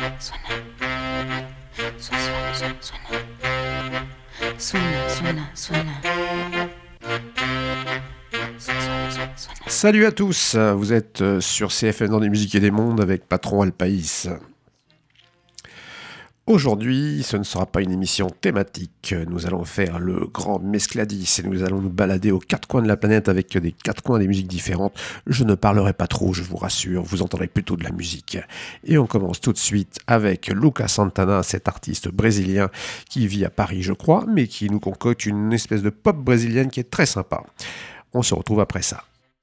Salut à tous, vous êtes sur CFM dans des musiques et des mondes avec Patron Alpaïs. Aujourd'hui, ce ne sera pas une émission thématique. Nous allons faire le grand Mescladis et nous allons nous balader aux quatre coins de la planète avec des quatre coins des musiques différentes. Je ne parlerai pas trop, je vous rassure, vous entendrez plutôt de la musique. Et on commence tout de suite avec Lucas Santana, cet artiste brésilien qui vit à Paris, je crois, mais qui nous concocte une espèce de pop brésilienne qui est très sympa. On se retrouve après ça.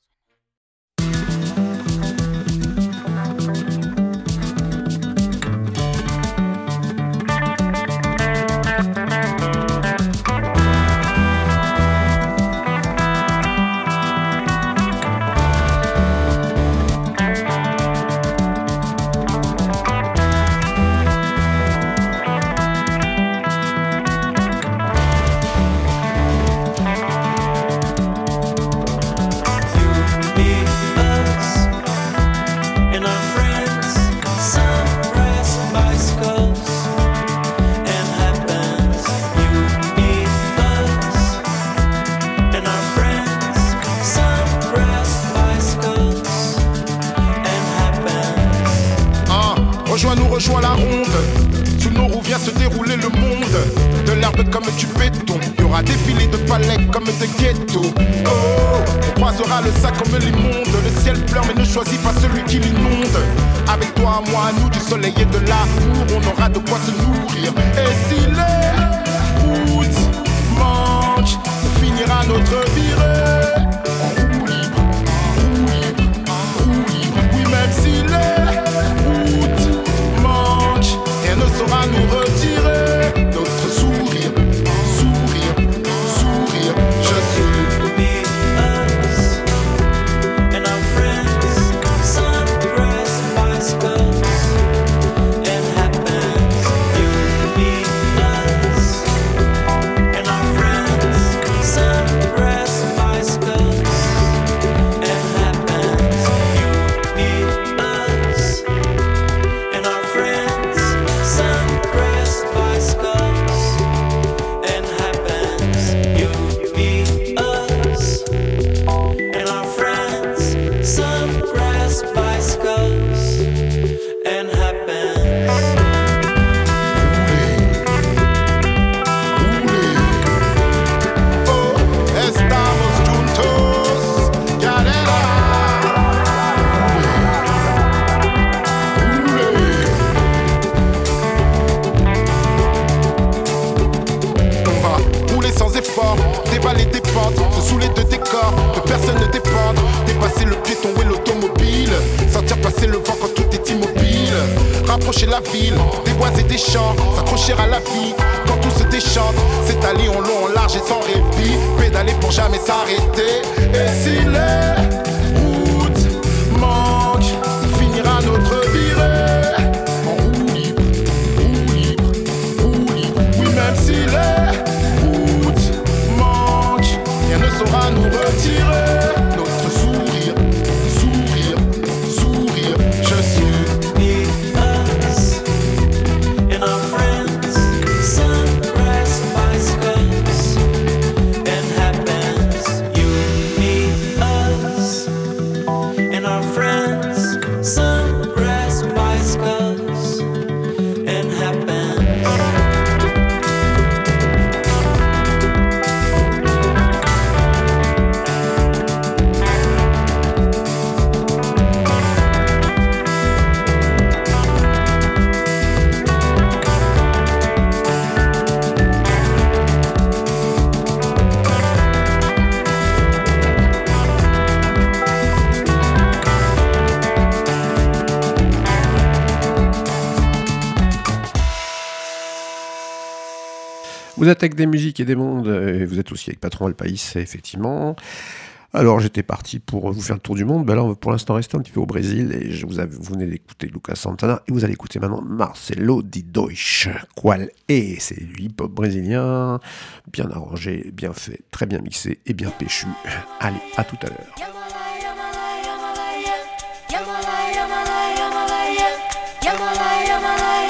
Rejoins la ronde, sous nos roues vient se dérouler le monde. De l'herbe comme du béton, il y aura des filets de palais comme des ghettos. Oh, on croisera le sac comme l'immonde. Le ciel pleure mais ne choisit pas celui qui l'inonde. Avec toi, moi, nous, du soleil et de l'amour, on aura de quoi se nourrir. Et si les routes manquent, on finira notre virée en roue libre, roue libre, roue libre. Oui, même si les ne saura nous retirer notre sourire, sourire, sourire. Je suis us and our friends, sunrise, bicycles and happens. You be us and our friends, sunrise, bicycles and happens. You be us and our friends. Sunpressed bicycles and happens. You, me, us, and our friends. Sunpressed bicycles and happens. Oh, estamos juntos, galera. Sans effort, dévaler des pentes, se saouler de décors, de personnes ne dépendent, dépasser le piéton et l'automobile, sentir passer le vent quand tout est immobile, rapprocher la ville, des bois et des champs, s'accrocher à la vie quand tout se déchante, s'étaler en long, en large et sans répit, pédaler pour jamais s'arrêter. Et si les routes manquent, on finira notre virée en roue libre, roue libre, roue libre. Oui, même si les ne saura nous retirer notre sourire, sourire, sourire. Je suis us and our friends, sunrise bicycles and happens. You, me, us and our friends, sunrise bicycles and happens. Vous êtes avec des musiques et des mondes, et vous êtes aussi avec Patron Alpaïs, effectivement. Alors j'étais parti pour vous faire le tour du monde, ben là on va pour l'instant rester un petit peu au Brésil, et vous venez d'écouter Lucas Santana, et vous allez écouter maintenant Marcelo Di Deutsch. Qual est? C'est du hip-hop brésilien, bien arrangé, bien fait, très bien mixé et bien péchu. Allez, à tout à l'heure. Yamala,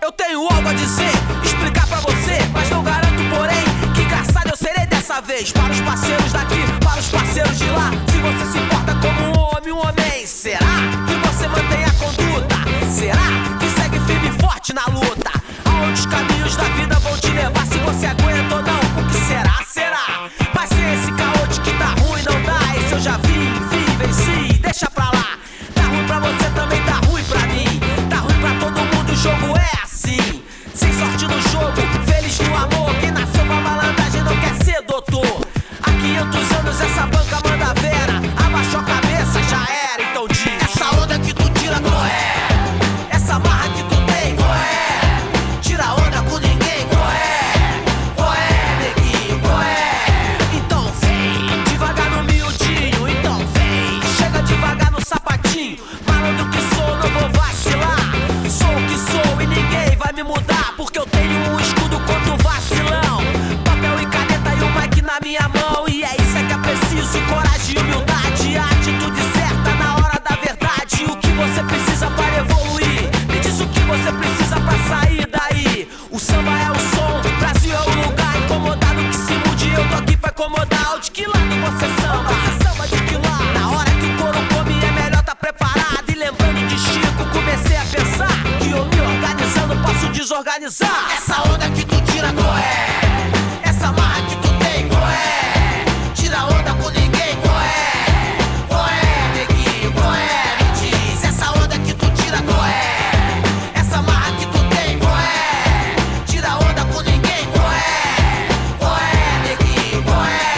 Eu tenho algo a dizer, explicar pra você, mas não garanto, porém, que engraçado eu serei dessa vez. Para os parceiros daqui, para os parceiros de lá. Se você se importa como um homem, será que você mantém a conduta? Será que segue firme e forte na luta? Aonde os caminhos da vida vão te levar, se você aguenta ou não, o que será, será? Mas se esse caô de que tá ruim não dá, esse eu já vi, venci, deixa pra lá. Tá ruim pra você também, tá ruim pra mim. Tá ruim pra todo mundo, o jogo é assim. Sem sorte no jogo, feliz no amor. Quem nasceu pra malandragem não quer ser doutor. Há 500 anos essa banca manda vera. Abaixou a cabeça, já era, então diz. Essa onda que tu tira, qual é? Essa marra que tu tem, qual é? Tira onda com ninguém, qual é? Qual é, neguinho, qual é? Então vem, devagar no miudinho. Então vem, chega devagar no sapatinho. Malandro que sou, não vou vacilar. Sou o que sou e ninguém vai me mudar, porque eu tenho um escudo contra o vacilão. Papel e caneta e o mic na minha mão. E é isso que é preciso, coragem e humildade. A atitude certa na hora da verdade. O que você precisa para evoluir? Me diz o que você precisa pra sair daí. O samba é o som, Brasil é o lugar. Incomodado que se mude, eu tô aqui pra incomodar. De que lado você samba? Você samba de que lado? Na hora que o couro come é melhor tá preparado. E lembrando de Chico, comecei a pensar que eu me organizando posso desorganizar. Essa onda que tu tira, qual é? Essa marra que tu tem, qual é? Tira onda com ninguém, qual é? Qual é, neguinho, qual é? Me diz, essa onda que tu tira, qual é? Essa marra que tu tem, qual é? Tira onda com ninguém, qual é? Qual é, neguinho, qual é?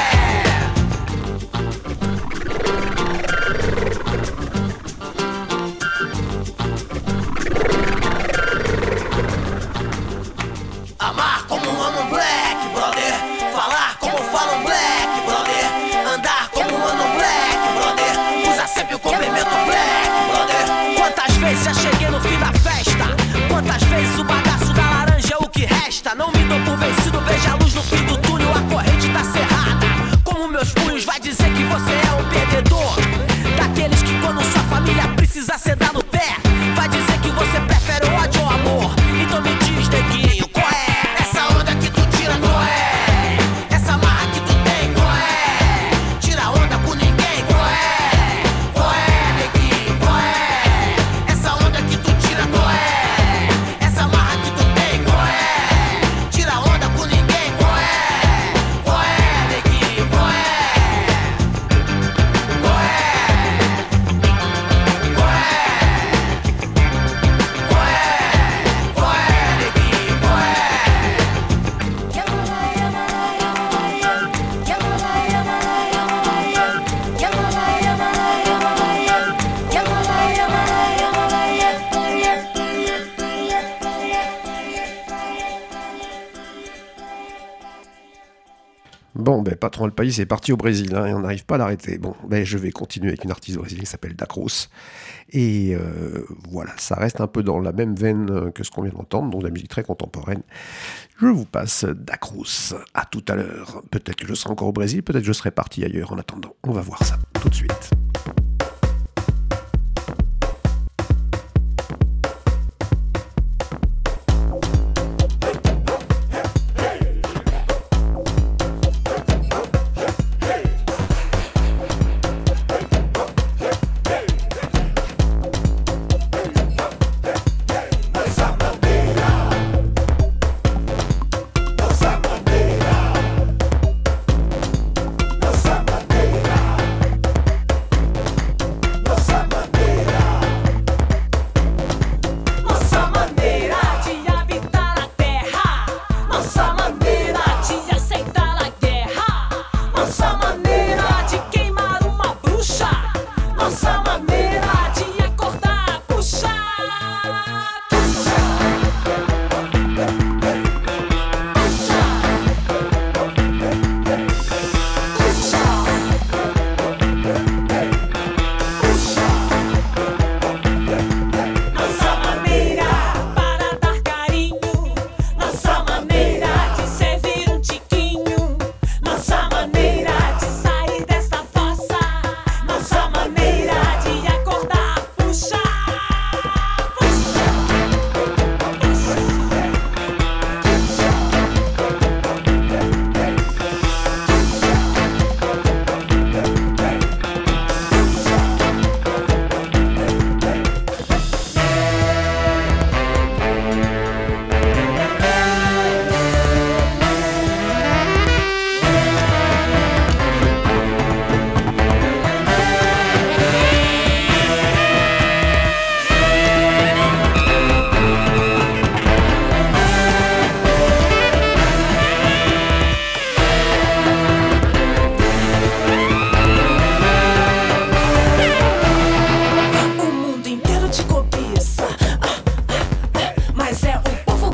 Amar como amo um black, brother. Falar como fala um black, brother. Andar como anda um black, brother. Usa sempre o complemento black, brother. Quantas vezes já cheguei no fim da festa? Quantas vezes o bagaço da laranja é o que resta? Não me dou por vencido, veja a luz no fim do túnel. A corrente tá cerrada. Como meus punhos vai dizer que você é um perdedor? Daqueles que quando sua família precisa sedar no pé, vai dizer que você prefere o ódio ao amor. Então me diz, neguinho, qual é? Essa onda que tu tira, qual é? Essa marra que tu tem, qual é? Tira onda com ninguém, qual é? Qual é, neguinho, qual é? Essa onda que tu tira, qual é? Essa marra que tu tem, qual é? Tira onda com ninguém, qual é? Qual é, neguinho, qual é? Qual é? Qual é? Qual é, neguinho, qual é? Bon, ben, Patron le pays, c'est parti au Brésil, hein, et on n'arrive pas à l'arrêter. Bon, ben, je vais continuer avec une artiste brésilienne qui s'appelle Dacros. Et voilà, ça reste un peu dans la même veine que ce qu'on vient d'entendre, donc de la musique très contemporaine. Je vous passe Dacros. À tout à l'heure. Peut-être que je serai encore au Brésil, peut-être que je serai parti ailleurs. En attendant, on va voir ça tout de suite.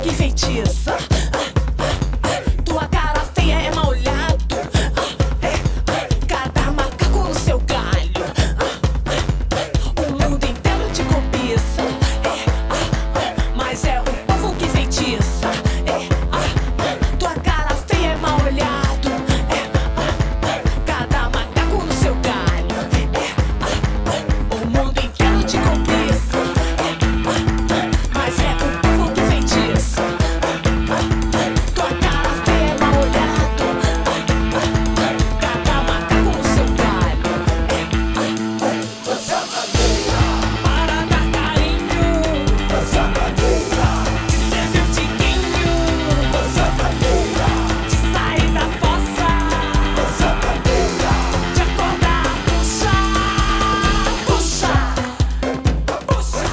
que enfeitiça. Tua cara feia é mal olhado. Cada macaco no seu galho. O mundo inteiro te cobiça. Mas é o povo que enfeitiça. Tua cara feia é mal olhado. Cada macaco no seu galho. O mundo inteiro te cobiça. Mas é o povo que enfeitiça. Tua cara feia é mal olhado. Cada macaco no seu galho. Para dar carinho, de servir o tiquinho, de sair da fossa, de acordar, puxa, puxa, puxa,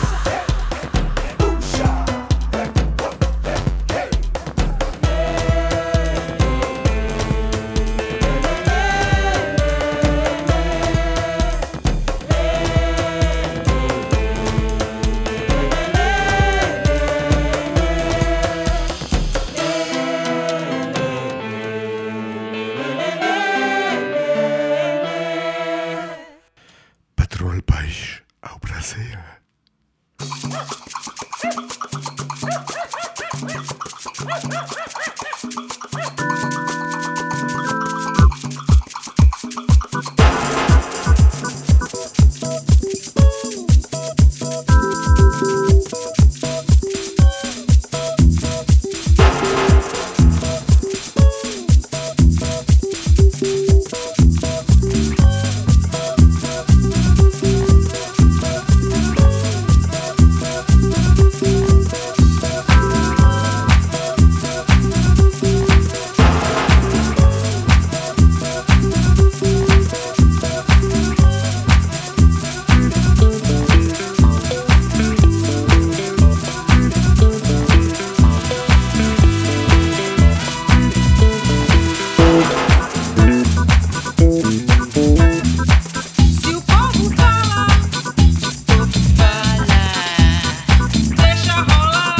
Patrão Peixe, ao prazer. se o povo fala, deixa rolar.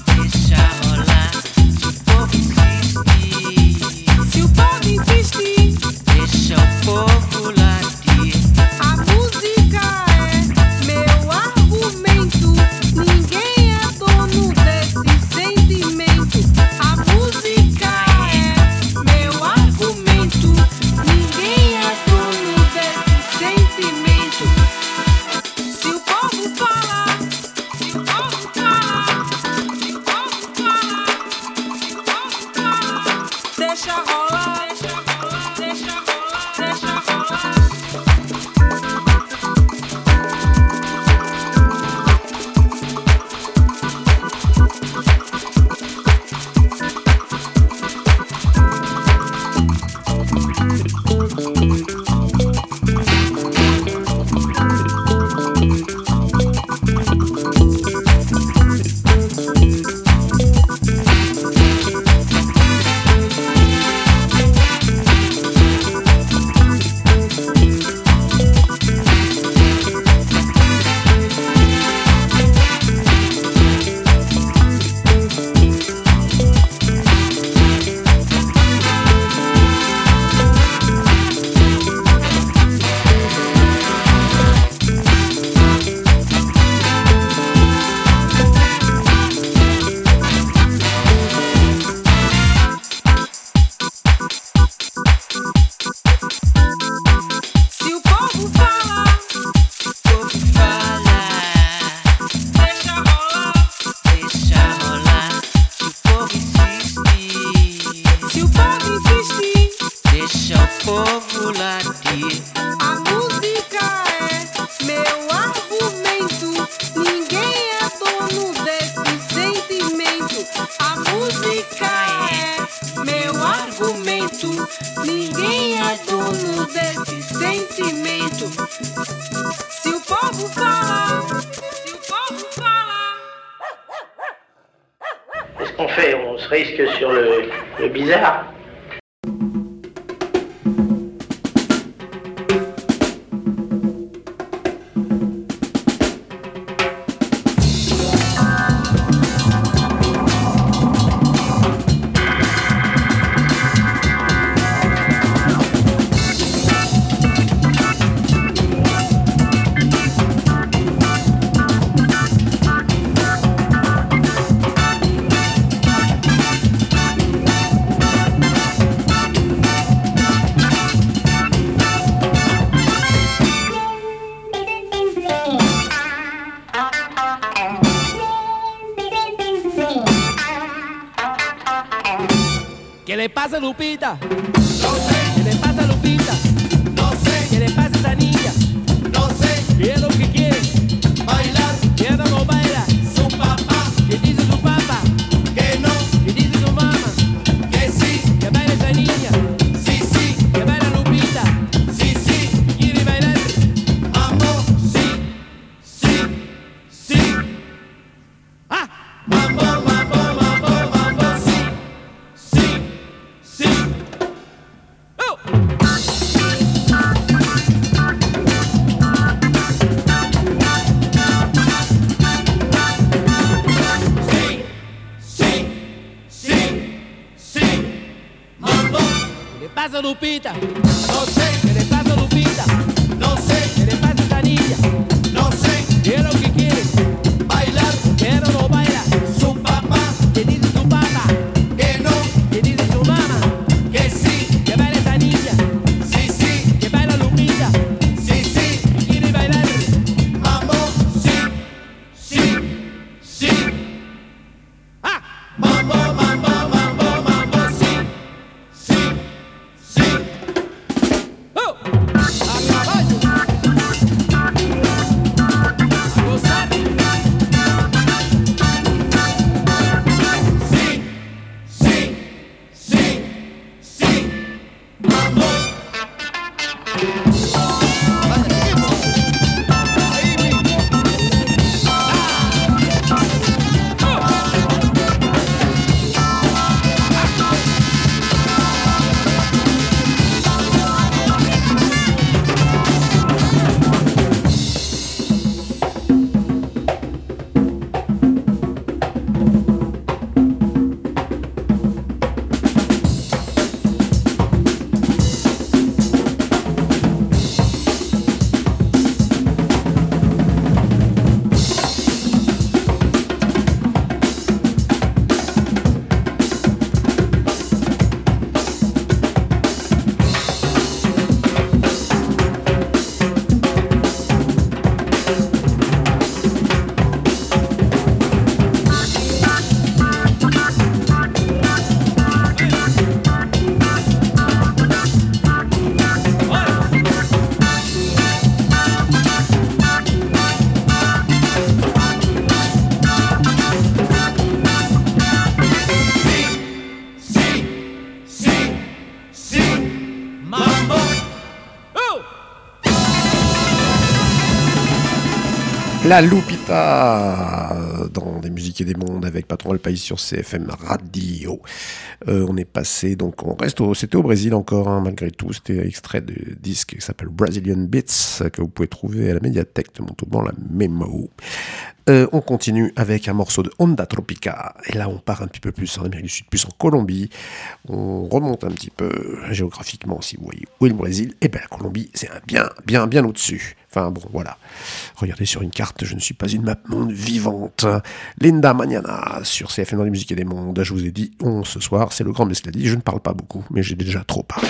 Se o povo insistir, Deixa o povo latir. a música é meu argumento. Ninguém é dono desse sentimento. A música é meu argumento. Ninguém é dono desse sentimento. Se o povo falar, se o povo falar, se o povo falar, se o povo falar, deixa rolar, deixa rolar, deixa rolar, deixa rolar. Se o povo falar, deixa rolar. Deixa rolar. Se o povo insistir, Se o povo insistir, deixa o povo latir. a música é meu argumento. Ninguém é dono desse sentimento. A música é meu argumento. Ninguém é dono desse sentimento. Se o povo falar, se o povo falar. Qu'est-ce qu'on fait? On se risque sur le bizarre. ¿Qué le pasa a Lupita? No sé. ¿Qué le pasa a Lupita? No sé. ¿Qué le pasa a esta niña? No sé. ¿Qué es lo que quiere? Bailar. ¿Qué no baila? Su papá. ¿Qué dice su papá? Que no. ¿Qué dice su mamá? Que sí. ¿Que baila esa niña? Sí, sí. ¿Que baila Lupita? Sí, sí. ¿Quiere bailar? Mambo. Sí, sí, sí. ¡Ah! Mambo, mambo, mambo, mambo, sí, sí, sí. ¡Oh! Sí, sí, sí, sí. Mambo. ¿Qué le pasa a Lupita? No sé. ¿Qué le pasa a Lupita? No sé. ¿Qué le pasa a esta niña? No sé. ¿Qué es lo que quiere? Bailar. Pero no baila. Su papá. ¿Qué dice su papá? Que no. ¿Qué dice su mamá? Que sí. ¿Que baila esta niña? Sí, sí. ¿Que baila Lupita? Sí, sí. ¿Quiere bailar? Mambo. Sí, sí, sí. ¡Ah! Mambo, mambo, mambo, mambo, sí, sí, sí. ¡Oh! ¡A caballo! ¡A gozar! Sí, sí, sí, sí. Mambo. Ahí mismo. Sí, sí, sí. Mambo. Oh! La Lupita dans des musiques et des mondes avec Patron le Pays sur CFM Radio. On est passé, donc on reste c'était au Brésil encore, hein, malgré tout. C'était extrait de disque qui s'appelle Brazilian Beats, que vous pouvez trouver à la médiathèque de Montauban, la Memo. On continue avec un morceau de Onda Tropica. Et là, on part un petit peu plus en Amérique du Sud, plus en Colombie. On remonte un petit peu géographiquement, si vous voyez où est le Brésil. Et bien, la Colombie, c'est bien au-dessus. Enfin, bon, voilà. Regardez sur une carte, je ne suis pas une map monde vivante. Linda Mañana sur CFM dans les musiques et des mondes. Je vous ai dit, ce soir, c'est le grand Mescladi. Je ne parle pas beaucoup, mais j'ai déjà trop parlé.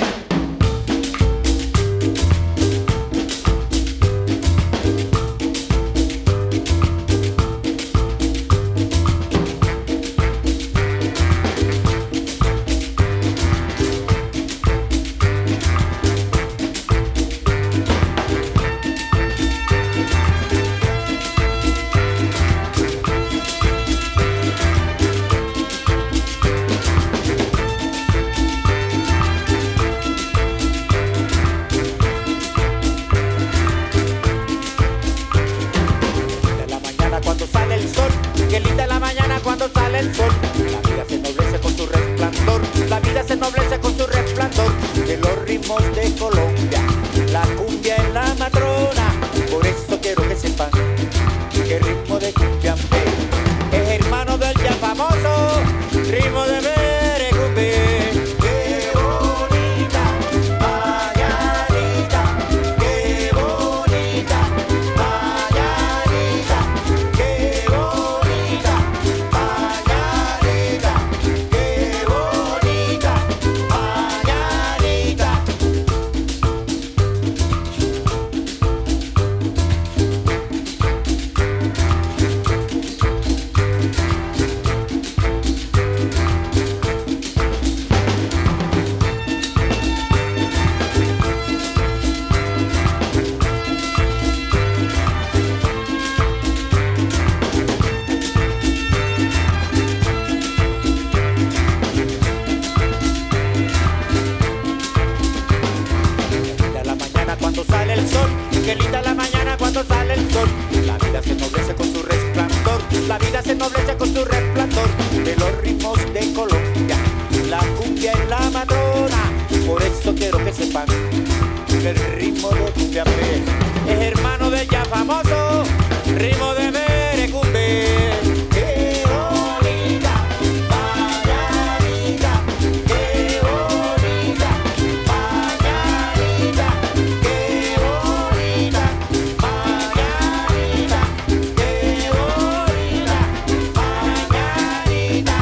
nobleza con su resplandor de los ritmos de Colombia. La cumbia es la matrona, por eso quiero que sepan que el ritmo de cumbia es hermano del ya famoso ritmo de merecumbe. ¡Qué bonita mañanita! ¡Qué bonita mañanita! ¡Qué bonita mañanita! ¡Qué bonita mañanita!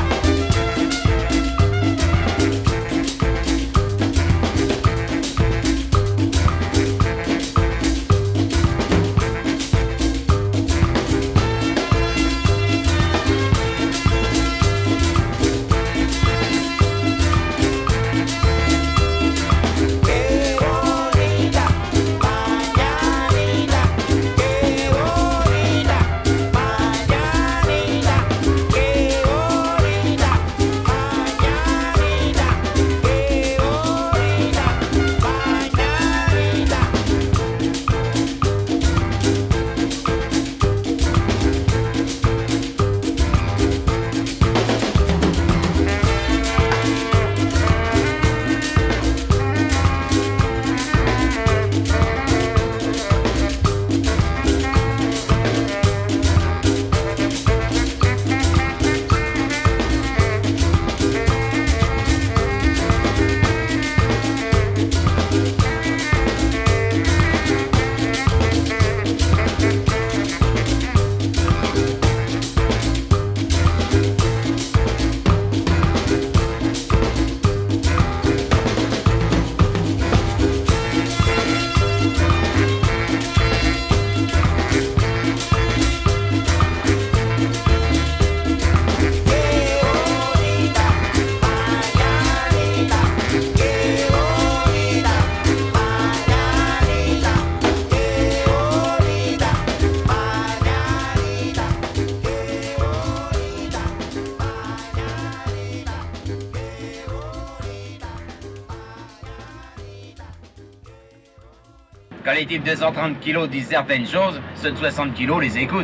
Quand les types de 130 kilos disent certaines choses, ceux de 60 kilos les écoutent.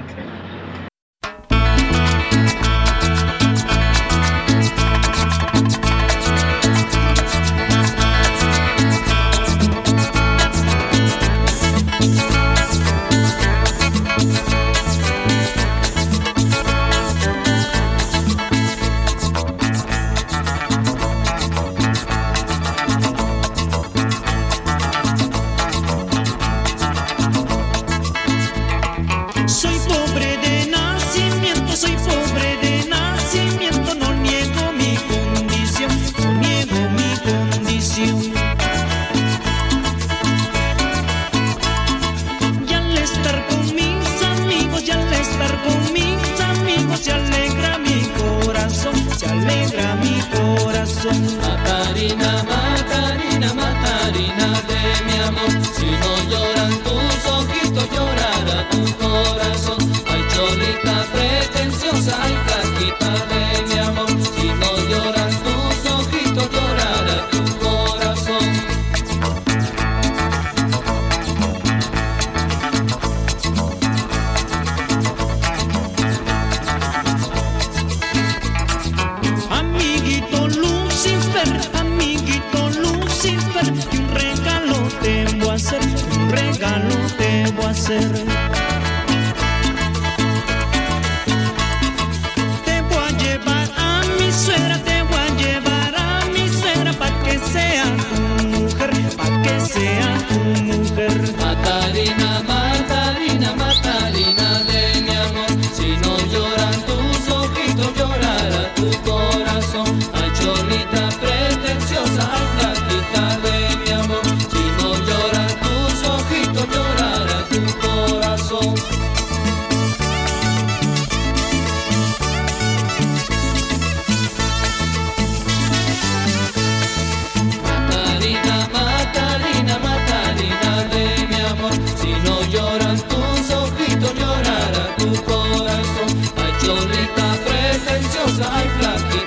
Macarena, Macarena, Macarena de mi amor, si no lloran tus ojitos llorará tu corazón. Ay, cholita pretenciosa, ay, flaquita de mi amor, si no lloran tus ojitos llorará tu corazón. Amiguito Lucifer, que un regalo te voy a hacer, un regalo te voy a hacer. Te voy a llevar a mi suegra, te voy a llevar a mi suegra, pa' que sea tu mujer, pa' que sea tu mujer. Macarena, Macarena, Macarena de mi amor, si no lloran tus ojitos llorará tu corazón. Ay, cholita pretenciosa, ay, flaquita de mi amor, si no lloran tus ojitos llorará tu corazón. Macarena, Macarena, Macarena de mi amor, si no lloran tus ojitos llorará tu corazón. Ay, cholita pretenciosa, ay, flaquita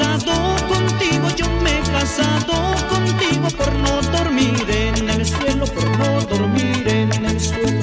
casado contigo, yo me he casado contigo por no dormir en el suelo, por no dormir en el suelo.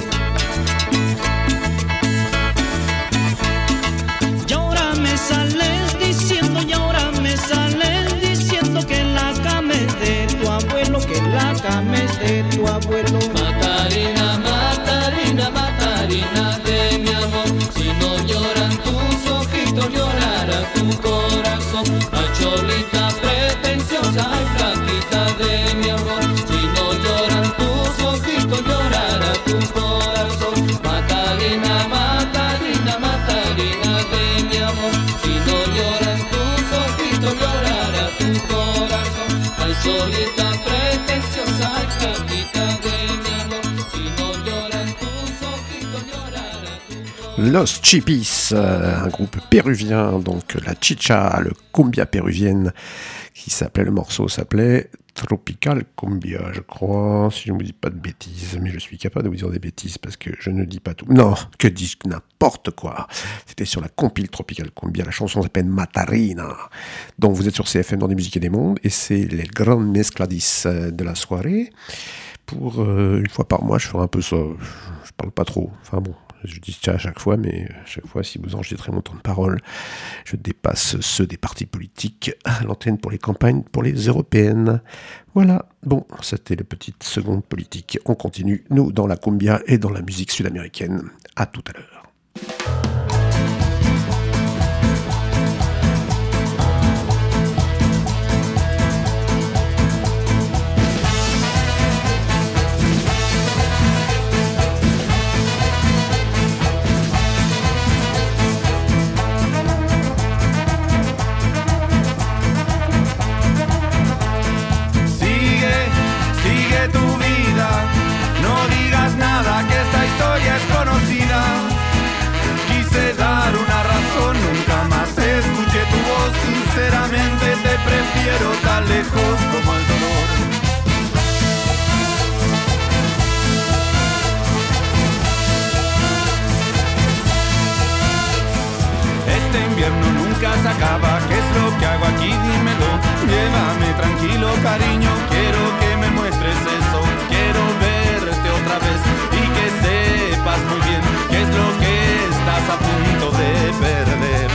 Y ahora me sales diciendo, y ahora me sales diciendo que la cama es de tu abuelo, que la cama es de tu abuelo. Matarina, Matarina, Matarina de mi amor, si no lloran tus ojitos llorará tu corazón. Ay, cholita pretenciosa, ay, flaquita de mi amor, si no lloran tus ojitos llorará tu corazón. Matarina, Matarina, Matarina de mi amor, si no lloran tus ojitos llorará tu corazón. Ay, cholita pretenciosa, ay, flaquita de mi amor, si no lloran tus ojitos llorará tu corazón. Los Chipis, un groupe péruvien, donc la chicha, le cumbia péruvienne, le morceau s'appelait Tropical Cumbia, je crois, si je ne vous dis pas de bêtises, mais je suis capable de vous dire des bêtises parce que je ne dis pas tout. Non, que dis-je, n'importe quoi. C'était sur la compile Tropical Cumbia, la chanson s'appelle Matarina. Donc vous êtes sur CFM dans des musiques et des mondes, et c'est les grandes mezcladis de la soirée. Pour une fois par mois, je ferai un peu ça. Je parle pas trop, enfin bon. Je dis ça à chaque fois, mais à chaque fois, si vous enregistrez mon temps de parole, je dépasse ceux des partis politiques à l'antenne pour les campagnes, pour les européennes. Voilà, bon, c'était le petit seconde politique. On continue, nous, dans la cumbia et dans la musique sud-américaine. À tout à l'heure. Sinceramente te prefiero tan lejos como el dolor. Este invierno nunca se acaba, ¿qué es lo que hago aquí? Dímelo, llévame tranquilo cariño, quiero que me muestres eso, quiero verte otra vez y que sepas muy bien qué es lo que estás a punto de perder.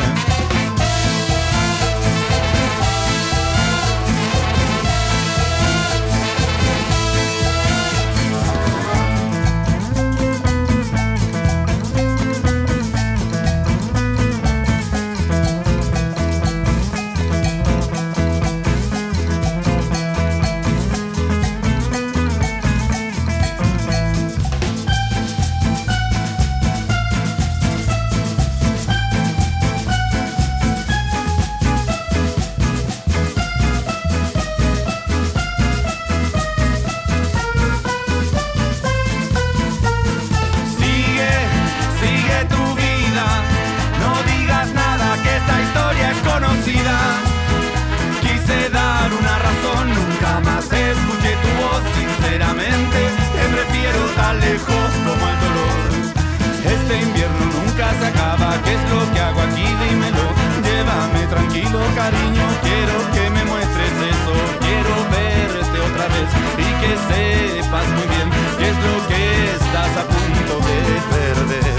Quise dar una razón, nunca más escuché tu voz. Sinceramente te prefiero tan lejos como el dolor. Este invierno nunca se acaba, ¿qué es lo que hago aquí? Dímelo, llévame tranquilo cariño, quiero que me muestres eso, quiero verte otra vez y que sepas muy bien qué es lo que estás a punto de perder.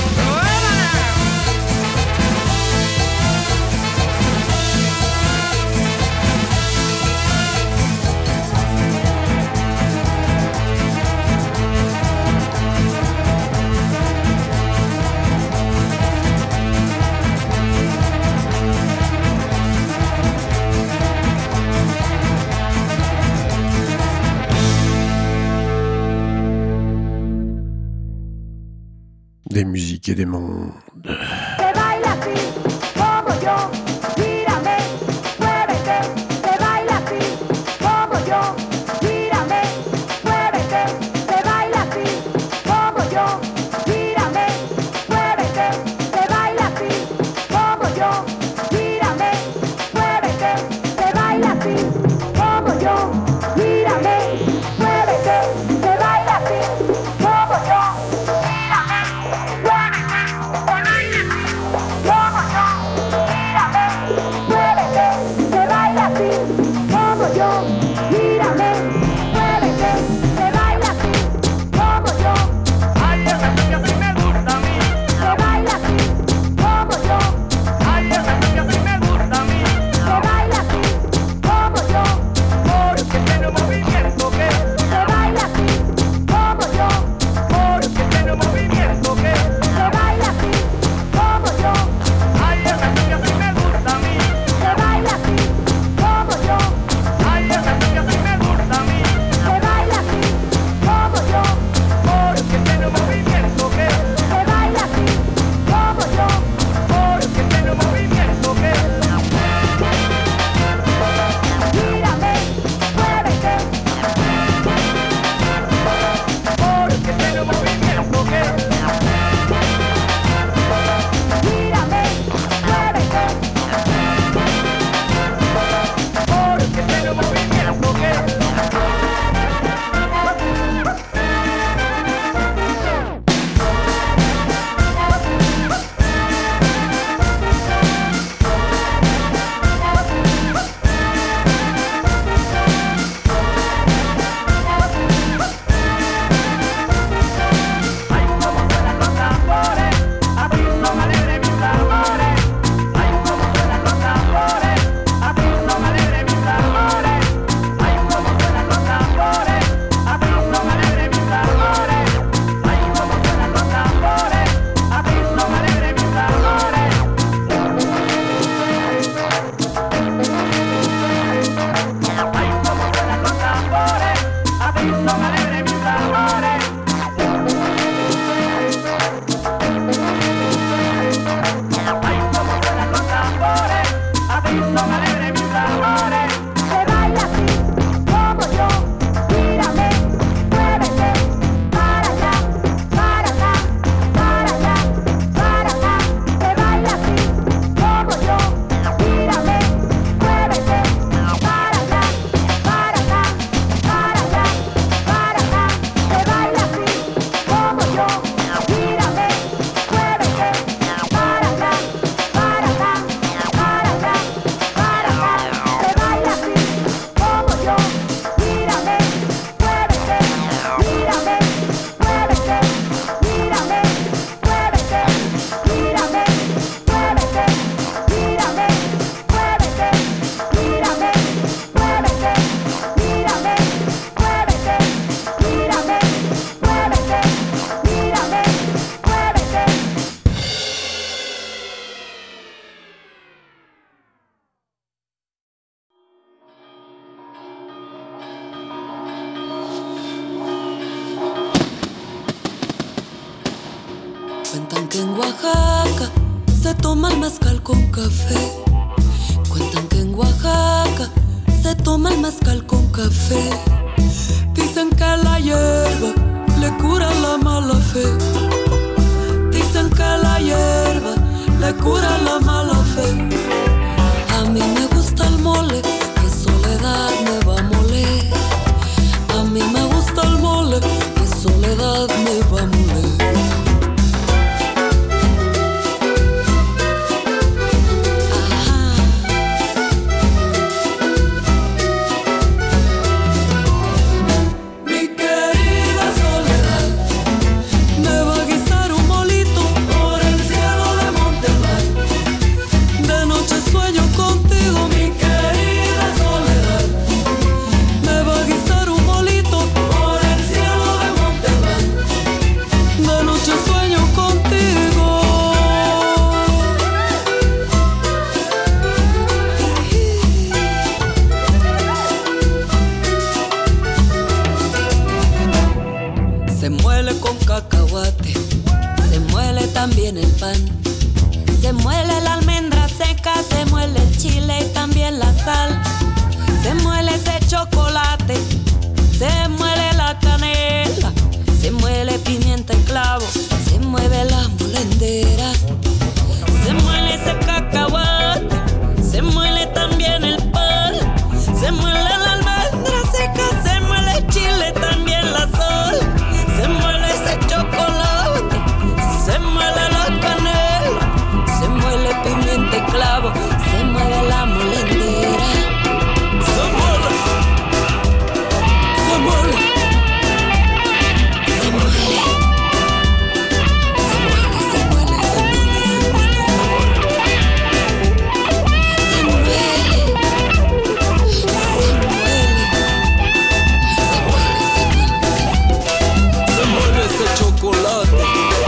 Des musiques et des mondes. Mírame, Oaxaca se toma el mezcal con café. Cuentan que en Oaxaca se toma el mezcal con café. Dicen que la hierba le cura la mala fe. Dicen que la hierba le cura la mala fe. A mí me gusta el mole, que soledad me va a moler. A mí me gusta el mole, que soledad me va a moler. También el pan, se muele la almendra seca, se muele el chile y también la sal, se muele ese chocolate, se muele la canela, se muele pimienta y clavo, se mueve la molendera, se muele ese cacahuate, se muele también el pan, se muele la almendra seca, se muele el chile y también la sal, se muele ese chocolate, se muele la canela, se muele pimienta y clavo, se muele la molendera. Se muele, se muele, se muele, se muele, se muele, se muele, se muele ese chocolate.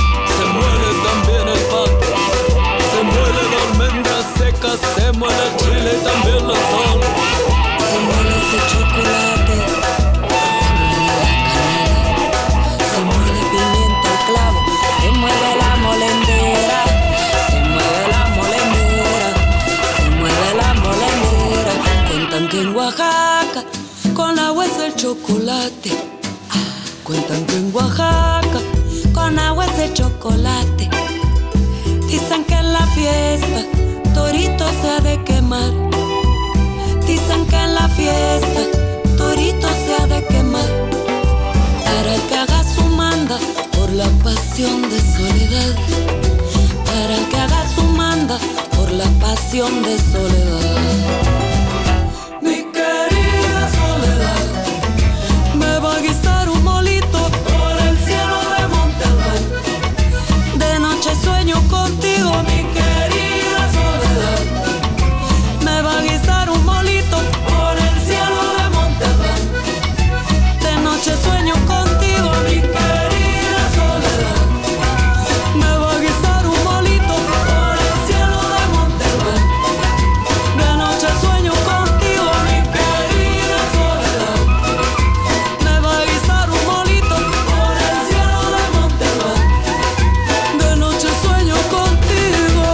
Se muele el chile y también la sal. Se muele ese chocolate, se muele la canela, se muele pimienta y clavo, se mueve la molendera, se mueve la molendera, se mueve la molendera. Cuentan que en Oaxaca con agua es el chocolate. Cuentan que en Oaxaca con agua es el chocolate. Dicen que en la fiesta torito se ha de quemar. Dicen que en la fiesta torito se ha de quemar. Para el que haga su manda por la pasión de soledad. Para el que haga su manda por la pasión de soledad. Mi querida soledad me va a guisar un molito por el cielo de Monte Albán. De noche sueño contigo, mi querida soledad. Me va a guisar un molito por el cielo de Monte Albán. De noche sueño contigo, mi querida soledad. Me va a guisar un molito por el cielo de Monte Albán. De noche sueño contigo, mi querida soledad. Me va a guisar un molito por el cielo de Monte Albán. De noche sueño contigo.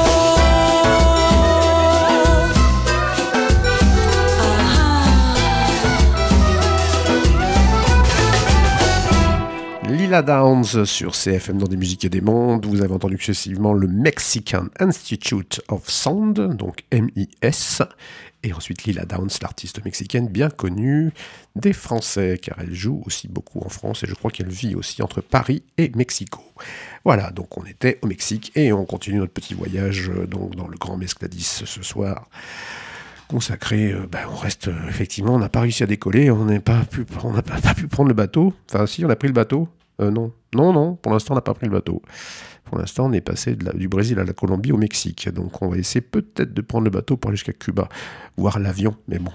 Lila Downs sur CFM dans des musiques et des mondes. Vous avez entendu successivement le Mexican Institute of Sound, donc MIS, et ensuite Lila Downs, l'artiste mexicaine bien connue des Français, car elle joue aussi beaucoup en France et je crois qu'elle vit aussi entre Paris et Mexico. Voilà, donc on était au Mexique et on continue notre petit voyage donc dans le Grand Mescladis ce soir. Consacré, on reste effectivement, on n'a pas réussi à décoller, on n'a pas pu prendre le bateau. Enfin, si, on a pris le bateau. Non, pour l'instant, on n'a pas pris le bateau. Pour l'instant, on est passé du Brésil à la Colombie au Mexique. Donc, on va essayer peut-être de prendre le bateau pour aller jusqu'à Cuba, voire l'avion, mais bon.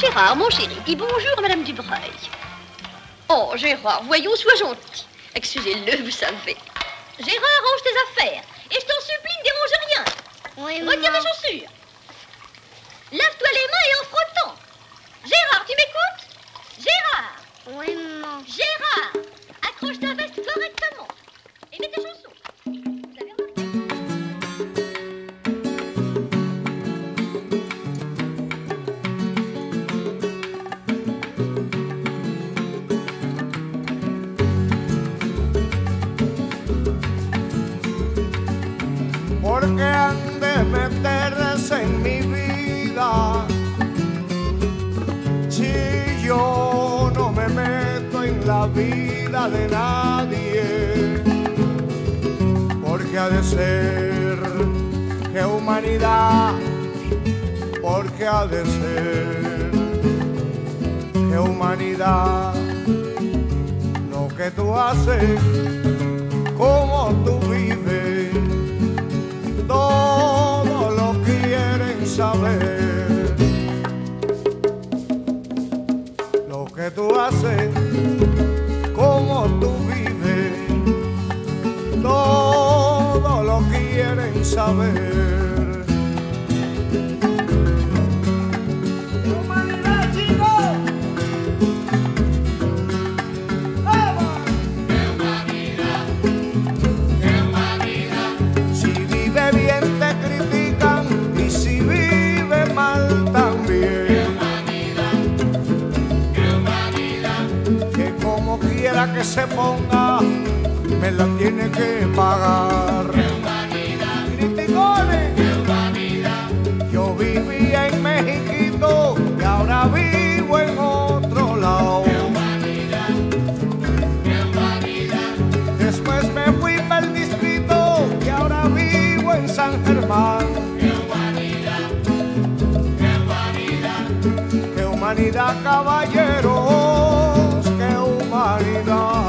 Gérard, mon chéri, dis bonjour à Madame Dubreuil. Oh, Gérard, voyons, sois gentil. Excusez-le, vous savez. Gérard, range tes affaires. Et je t'en supplie, ne dérange rien. Oui, retire tes chaussures. Lave-toi les mains et en frottant. Gérard, tu m'écoutes? Gérard! Oui, maman. Gérard! Accroche ta veste correctement. Et mets tes chaussons. Vous avez remarqué? Porque han de meterse en mi vida si yo no me meto en la vida de nadie, porque ha de ser que humanidad, porque ha de ser que humanidad, lo que tú haces, cómo tú vives, todo lo quieren saber. Lo que tú haces, cómo tú vives, todo lo quieren saber. ¡Humanidad, chicos! ¡Vamos! ¡Qué humanidad! ¡Qué humanidad! Si vive bien te critican y si vive mal también. ¡Qué humanidad! ¡Qué humanidad! Que como quiera que se ponga me la tiene que pagar. ¡Qué humanidad! ¡Criticones! ¡Qué humanidad! Yo vivía en Mexiquito y ahora vivo en otro lado. ¡Qué humanidad! ¡Qué humanidad! Después me fui para el distrito y ahora vivo en San Germán. ¡Qué humanidad! ¡Qué humanidad! ¡Qué humanidad, caballeros! ¡Qué humanidad!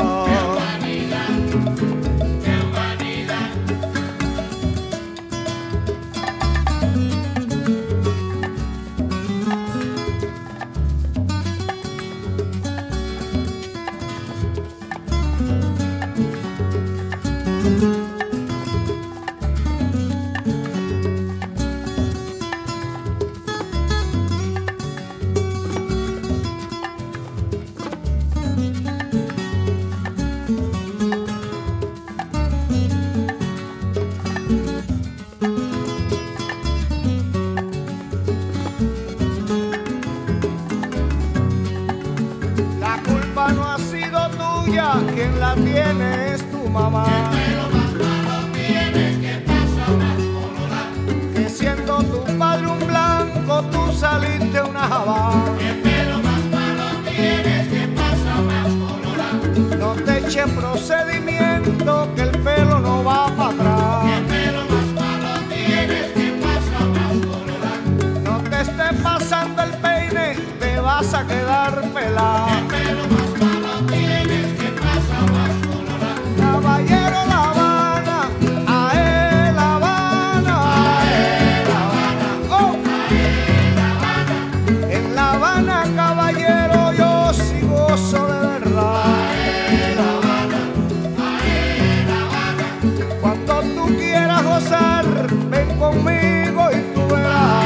La culpa no ha sido tuya, quien la tiene es tu mamá. Que pelo más malo tienes, que pasa más colorado. Que siendo tu padre un blanco, tú saliste una jabá. Que pelo más malo tienes, que pasa más colorado. No te eches procedimiento, que el pelo no va para atrás. Que pelo más malo tienes, que pasa más colorado. No te estés pasando el peine, te vas a quedar pelado. Que pelo más malo tienes, que pasa más colorado. Caballero La Habana, ae La Habana, ae La Habana, oh, ae La Habana. En La Habana, caballero, yo sí gozo de verdad. Ae La Habana, ae La Habana. Cuando tú quieras gozar, ven conmigo y tú verás.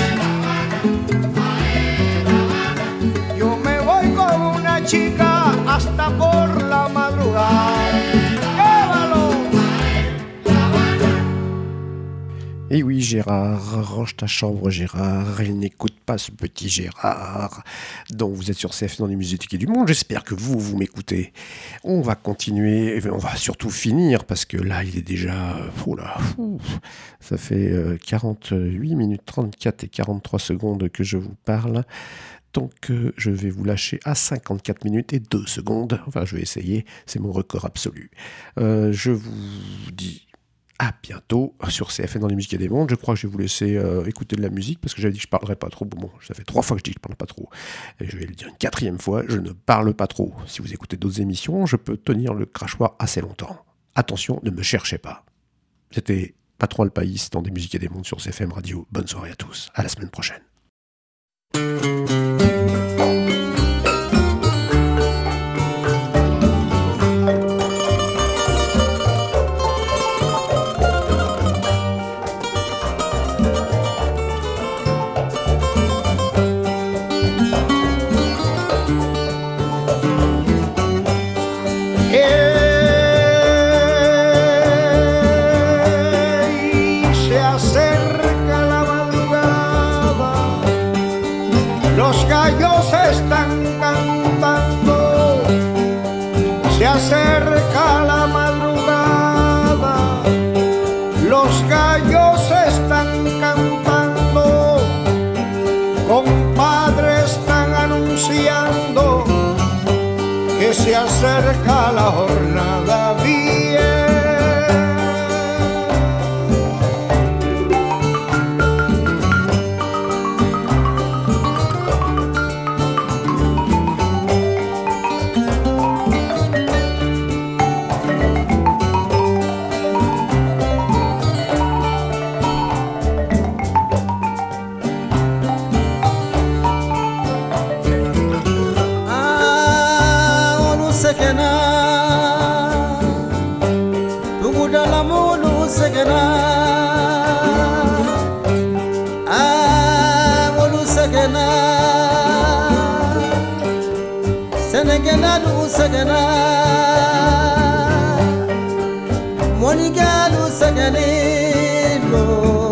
Yo me voy con una chica hasta por la madrugada. Et oui, Gérard, range ta chambre, Gérard. Il n'écoute pas ce petit Gérard. Donc, vous êtes sur CF dans les musiques du monde. J'espère que vous m'écoutez. On va continuer, on va surtout finir parce que là, il est déjà. Ça fait 48 minutes 34 et 43 secondes que je vous parle. Donc, je vais vous lâcher à 54 minutes et 2 secondes. Enfin, je vais essayer. C'est mon record absolu. Je vous dis à bientôt sur CFN dans les musiques des mondes. Je crois que je vais vous laisser écouter de la musique parce que j'avais dit que je ne parlerais pas trop. Bon, ça fait 3 fois que je dis que je ne parle pas trop. Et je vais le dire une 4e fois, je ne parle pas trop. Si vous écoutez d'autres émissions, je peux tenir le crachoir assez longtemps. Attention, ne me cherchez pas. C'était Patron Alpaïs dans des musiques des mondes sur CFM Radio. Bonne soirée à tous. À la semaine prochaine. se acerca la jornada bien. Senegalu sagana, Monigalu saganelo,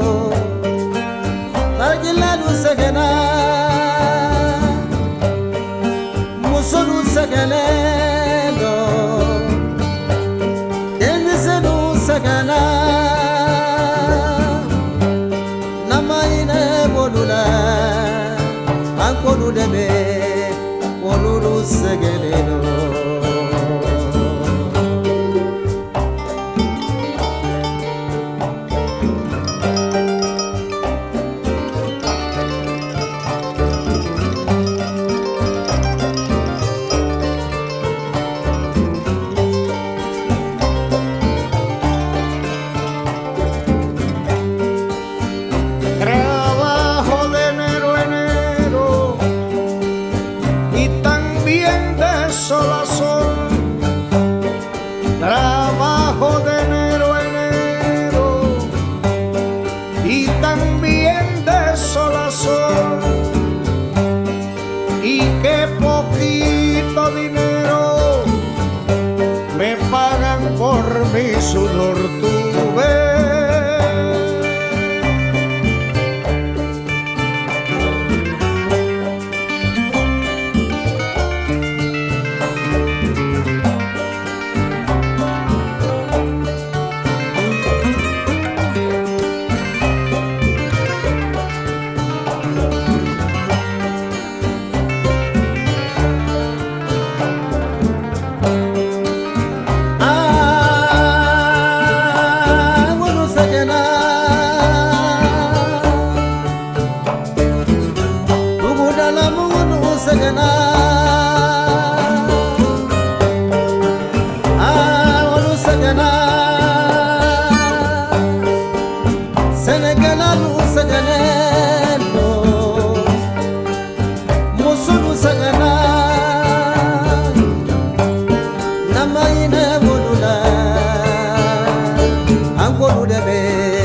Margilalu sagana, Musolu saganelo, Denizelu sagana, Namaine bolula, Ankolu deme. Wolulu segeleno sudor tuve. Angolu debe